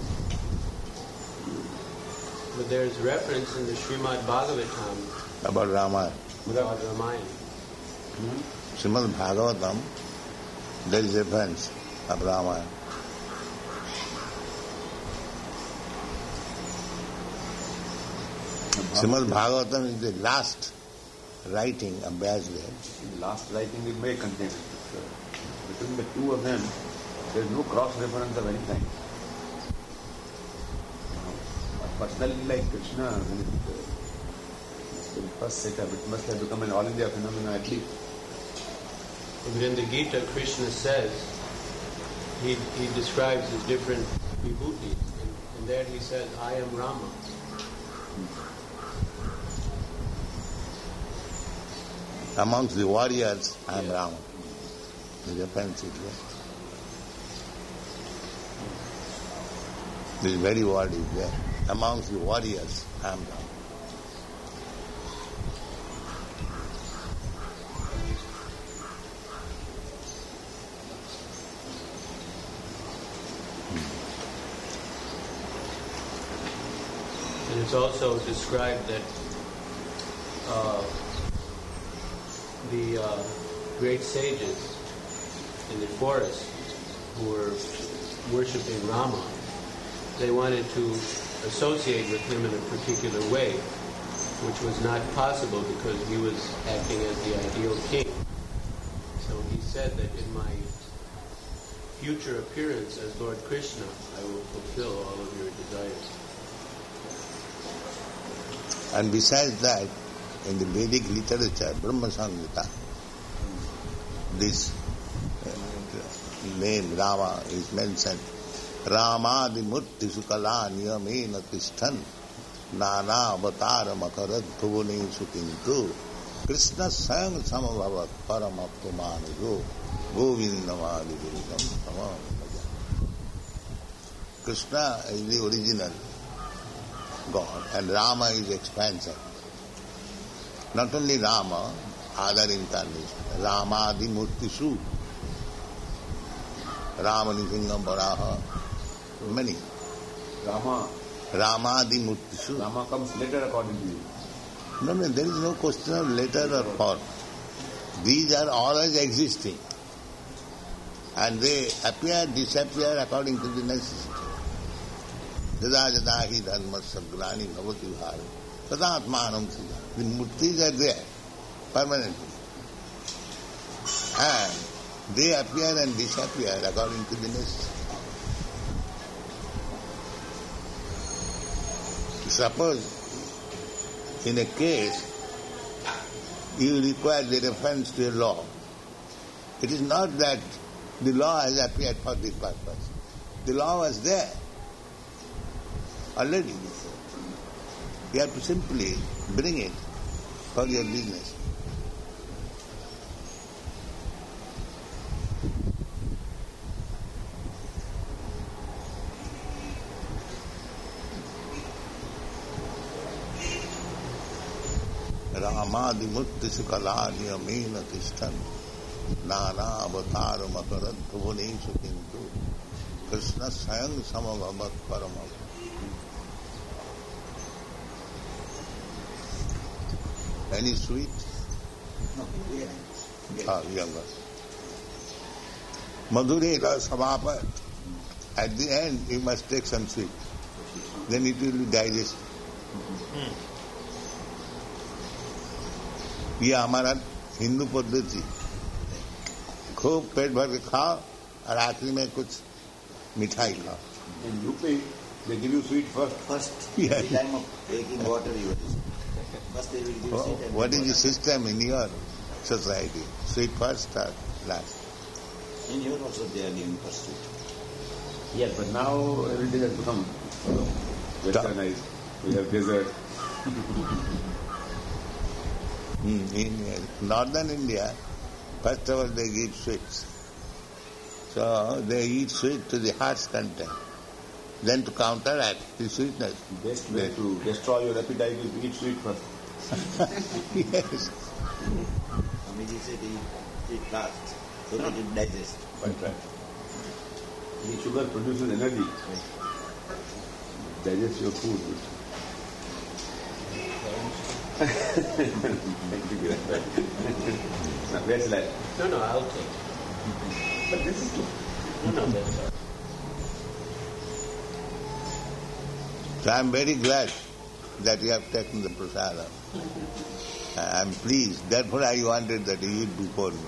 But there is reference in the Srimad Bhagavatam About Ramayana. about Ramayana. Srimad Bhagavatam, there is reference of Ramayana. Srimad Bhagavatam is the last writing of Vyasdev. The last writing it may contain it. But, uh, between the two of them, there is no cross-reference of any kind. Uh, personally, like Krishna, when it, uh, when it first set up, it must have become an all-India phenomenon at least. But in the Gita, Krishna says, he, he describes his different vibhutis. And, and there he says, I am Rama. Amongst the warriors, I am Yeah. Rama. The reference is there. This very word is there. Amongst the warriors, I am Rama. And it's also described that uh, the uh, great sages in the forest who were worshipping Rama, they wanted to associate with him in a particular way, which was not possible because he was acting as the ideal king. So he said that in my future appearance as Lord Krishna, I will fulfill all of your desires. And besides that, in the Vedic literature, Brahma Samhita, this uh, name Rama is mentioned. Ramadi murti sukala niyamena tishtan nana avatar makarad bhuvane sukintu Krishna sayang samabhavat paramaptamanajo govindamadi virudam tamam. Krishna is the original God and Rama is expansion. Not only Rama, other incarnation. Ramadi Murtisu, Rama Nisingam Varaha, many. Rama, Ramadi Murtisu. Rama comes later according to you. No, no, there is no question of later or form. These are always existing. And they appear, disappear according to the necessity. Jada jada hi dharma sagrani bhavati bhari. Tadatmanam siddha. The murtis are there permanently. And they appear and disappear according to the necessity. Suppose in a case you require the reference to a law. It is not that the law has appeared for this purpose. The law was there already. You have to simply bring it for your business. Ramadi murti sukala niyamena tishtan nana avatar makarad bhuvane sukintu Krishna sayang samabhavat paramam. Any sweet? no, yeah. Ah, younger. Madhurera samapat. At the end, you must take some sweet. Then it will be digested. ये हमारा हिंदू पद्धति, खूब पेट भर के खाओ और आखिरी में कुछ मिठाई खाओ. In U P, they give you sweet first. First, Yes. at the time of taking water, you will first they will give Oh, sweet and what then is the water. system in your society? Sweet first or last? In here also they are giving first sweet. Yes, but now everything has become uh, westernized. We have dessert. Hmm. In uh, northern India, first of all they give sweets. So they eat sweet to the heart's content. Then to counteract the sweetness. Best way to destroy your appetite is to eat sweet first. Yes. Swamiji said eat, eat last, so that it digests. Quite right. The sugar produces energy. Digest your food. Thank you. Now, where's that? No, no, I'll take it. But this is too. No, no, that's all right. So I am very glad that you have taken the prasadam. I am pleased. Therefore I wanted that you eat before me.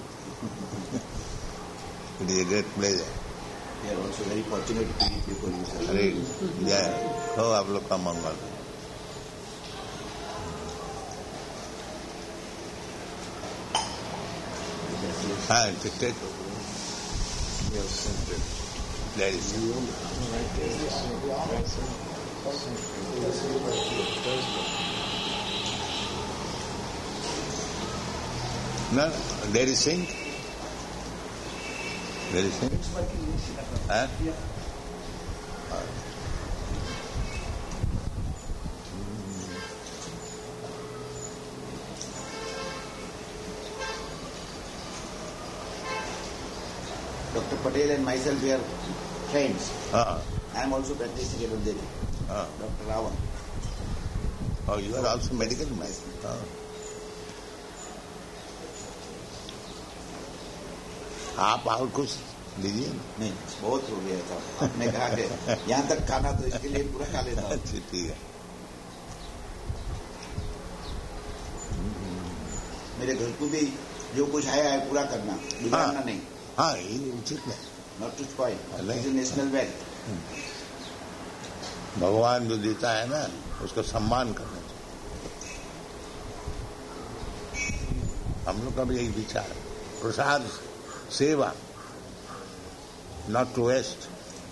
It is a great pleasure. We are also very fortunate to eat before you, sir. अरे जय हो आप लोग का मंगल. हाँ ठीक ठीक. There is. No, there is sink. There is sink. Huh? Doctor Patel and myself, we are friends. Uh-uh. I am also practicing Ayurvedic. Uh. Doctor Ravan. Oh, you are also medical man. Oh. आप और कुछ लीजिए ना. नहीं, बहुत हो गया था. आपने कहा कि यहाँ तक खाना तो इसके लिए पूरा खा लेता हूँ. अच्छा ठीक है. मेरे घर को भी जो कुछ आया है पूरा करना, बिगाड़ना नहीं. हाँ ये उचित है. Not to spoil. नहीं. It's a national wealth. भगवान जो देता है ना उसका सम्मान करना चाहिए. हम लोग का भी यही विचार है. प्रसाद सेवा, नॉट टू वेस्ट.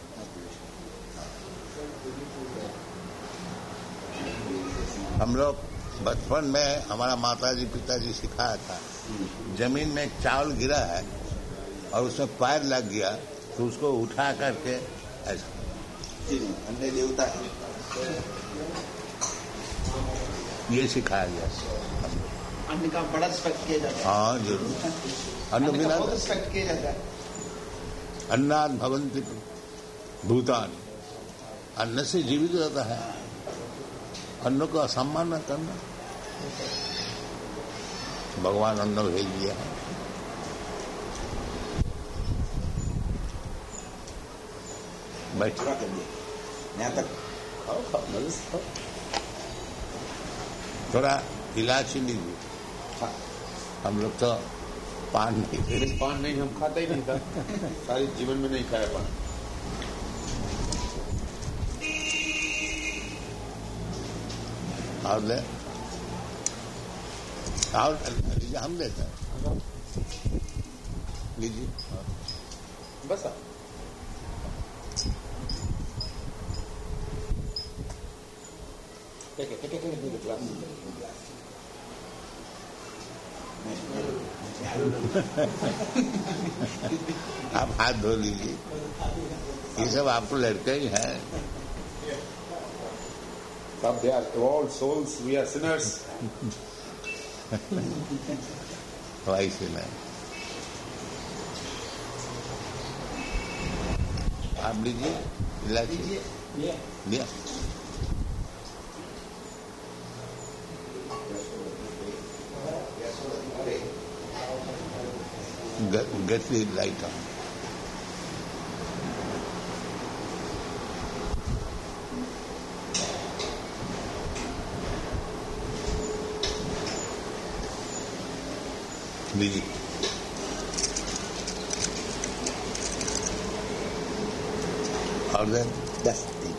हम लोग बचपन में हमारा माताजी पिताजी सिखाया था, जमीन में एक चावल गिरा है और उसमें पैर लग गया तो उसको उठा करके ऐसा. अन्य देवता है. ये सिखाया गया. अन्न का बड़ा रिस्पेक्ट किया जाता है. हाँ जरूर. अन्न अन्न का बिना बहुत रिस्पेक्ट किया जाता है. अन्नाद भवन्ति भूतानि. अन्न से जीवित रहता है. अन्न को असम्मान न करना. भगवान अन्न भेज दिया है. बैठ पूरा कर दिया. यहाँ तक खाओ खाओ मजे से खाओ. थोड़ा इलायची लीजिए. हम लोग तो पान नहीं. पान नहीं, हम खाता ही नहीं था. सारी जीवन में नहीं खाया पान. और ले और लीजिए. हम देते हैं. लीजिए. बस आप हाथ धो लीजिए. ये सब आपको लड़के ही हैं. सब they are evolved souls, we are sinners. वैसे नहीं. आप लीजिए इलायची. लिया. Get, get the light on. busy. और then That's the thing.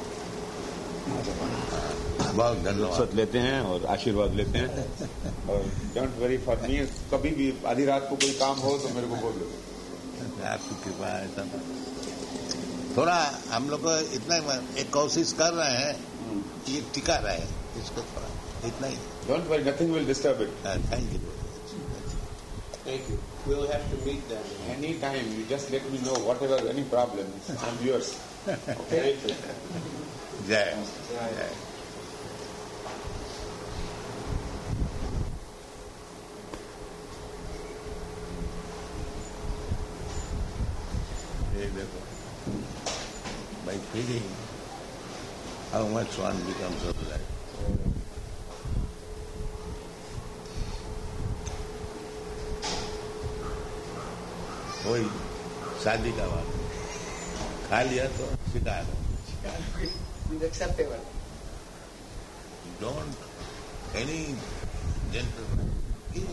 बहुत धन्यवाद. रुखसत लेते हैं और आशीर्वाद लेते हैं और डोंट वरी फॉर मी. कभी भी आधी रात को कोई काम हो तो मेरे को बोल दो. आपकी कृपा है सब. थोड़ा हम लोग इतना एक कोशिश कर रहे हैं ये टिका रहे इसको थोड़ा इतना ही. Don't worry, nothing will disturb it. Thank you. Thank you. We'll have to meet them. Any time, you just let me know whatever any problem. I'm yours. Okay. जय जय. ये देखो by feeling how much one becomes of life. वही शादी का बात. खा लिया तो शिकार. acceptable. Don't any gentleman give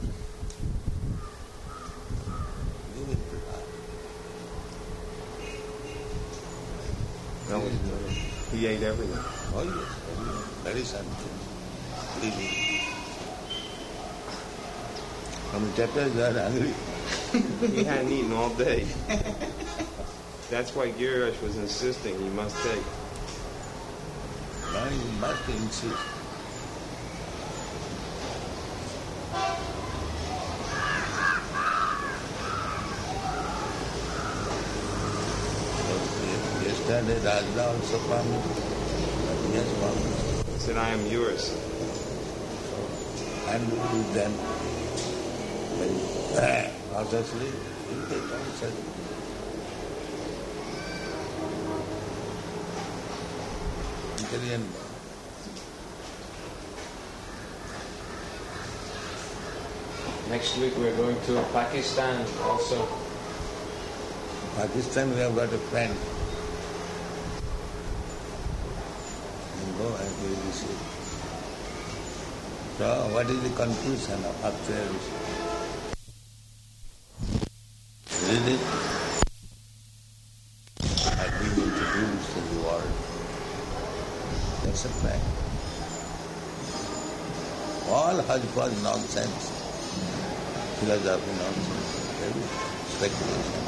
give it to her. No, he ate everything. Oh yes, very something. Really. From chapters are hungry. He hadn't eaten all day. That's why Girish was insisting he must take. Now you must insist. Yesterday Rajda also promised. Yes, promised. He said, I am yours. And with them, when uh, cautiously, you take answer. Italian. Next week we're going to Pakistan also. Pakistan, we have got a friend. You go and we will see. So, what is the conclusion of upstairs? Read it. Have been introduced in the world. That's a fact. All hodgepodge nonsense, philosophy nonsense, very speculation.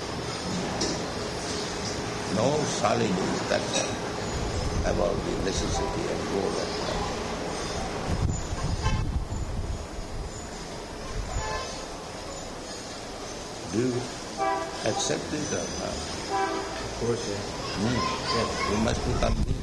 No solid instruction about the necessity and goal of life. Do you accept it or not? Of course, yeah. Hmm. Yes, you must become